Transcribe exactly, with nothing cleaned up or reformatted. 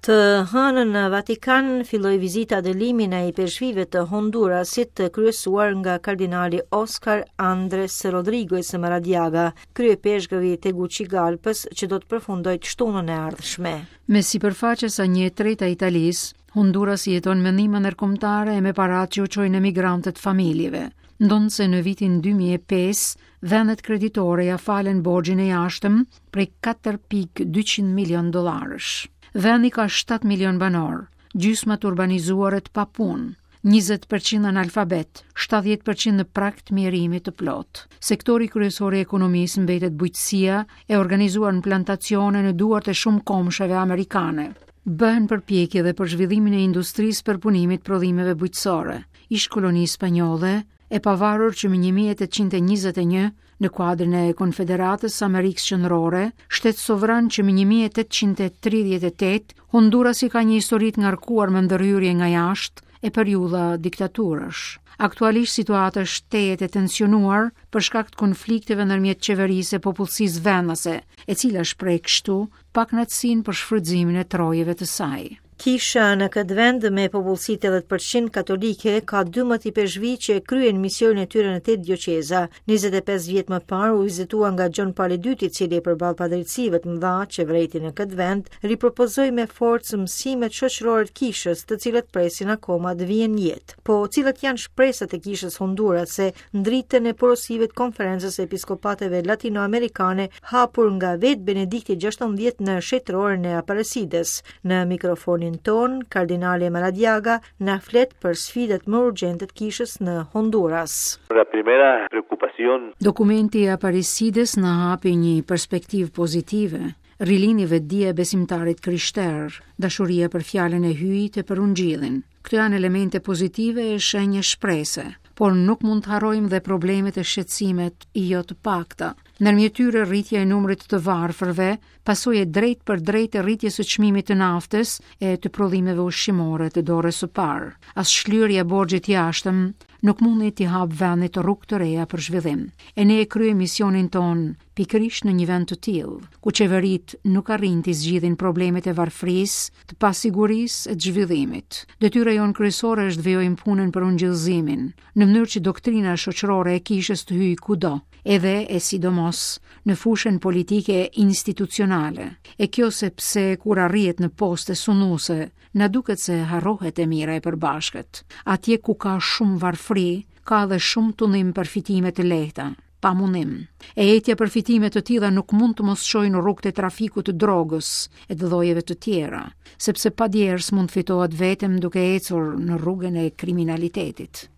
Të hënën në Vatikan filloi vizita dëlimine e peshqvive të Hondurasit të kryesuar nga kardinali Oscar Andres Rodriguez Maradiaga, kryepeshkëvi i Tegucigalpës, që do të përfundojë shtunën e ardhshme. Me sipërfaqe sa një treta Italisë, Honduras jeton me ndihmë ndërkombëtare e me paratë që u çojnë emigrantët familjeve. Ndonë se në vitin dy mijë e pesë, vendet kreditore ja falen borxhin e jashtëm prej katër pikë dyqind milion dollarësh. Vendi ka shtatë milion banor, gjysma të urbanizuaret pa punë, njëzet përqind analfabet, shtatëdhjetë përqind në prag të mirimit të plot. Sektori kryesor i ekonomisë mbetet bujqësia e organizuar në plantacione në duart e shumë komsheve amerikane. Bëhen përpjekje dhe për zhvillimin e industrisë për punimit prodhimeve bujqësore. Ish koloni spanjolle e pavarur që më një mijë e tetëqind e njëzet e një në kuadrin e Konfederatës Amerikës Qendrore, shtet sovran që më një mijë e tetëqind e tridhjetë e tetë, Hondurasi ka një histori të ngarkuar me ndërhyrje nga jashtë e periudha diktaturash. Aktualisht situata është tejet e tensionuar për shkak të konflikteve ndërmjet qeverisë e popullsisë vendase, e cila shpreh kështu pakënaqësinë për shfrytëzimin e trojeve të saj. Kisha në këtë vend me popullsi tetëdhjetë përqind katolike ka dymbët i peshqvi që kryen misionin e tyre në tetë dioqeza. njëzet e pesë vjet më parë u vizitua nga John Paul i dytë, i cili përballë padrejtësive të mëdha që vrejti në këtë vend, ripropozoi me forcë mësimet shoqërore të kishës, të cilët presin akoma të vijnë jetë. Po cilat janë shpresat e kishës hondurase ndritën e porosive të konferencës e episkopateve latinoamerikane hapur nga vetë Benedikti gjashtëdhjetë në shetërorin e Aparecides. Në mikrofonin ton, kardinali Maradiaga na flet për sfidat më urgjente të kishës në Honduras. La primera preocupación. Dokumenti i Aparecides na hapi një perspektivë pozitive. Rilini vetdia e besimtarit krishterë, dashuria për fjalën e hyjit e për ungjillin. Këto janë elemente pozitive e shenjë shprese, por nuk mund të harrojmë dhe problemet e shqetësimet jo të pakta. Ndërmjet tyre rritja e numrit të varfërve, pasojë drejt për drejt e rritjes së çmimit të naftës e të prodhimeve ushqimore të dorës së parë. As shlyerja e borxhit jashtëm nuk mundi t'i hap vendit rrugë të reja për zhvillim. E ne e kryejmë misionin ton pikërisht në një vend të tillë, ku qeverit nuk arrin të zgjidhin problemet e varfërisë, të pasigurisë e të zhvillimit. Detyra jonë kryesore është vejojmë punën për ungjillëzimin, në mënyrë që doktrina shoqërore e kishës të hyjë kudo, edhe e sidomos në fushën politike institucionale. E kjo sepse kur arrihet në poste sunuese, na duket se harrohet e mira e përbashkët. Atje ku ka shumë varfëri, ka dhe shumë tunim për fitime të lehta, pa mundim. E etja për fitime të tilla nuk mund të mos çojë në rrugët e trafikut të drogës e të llojeve të tjera, sepse padjerës mund fitohet vetëm duke ecur në rrugën e kriminalitetit.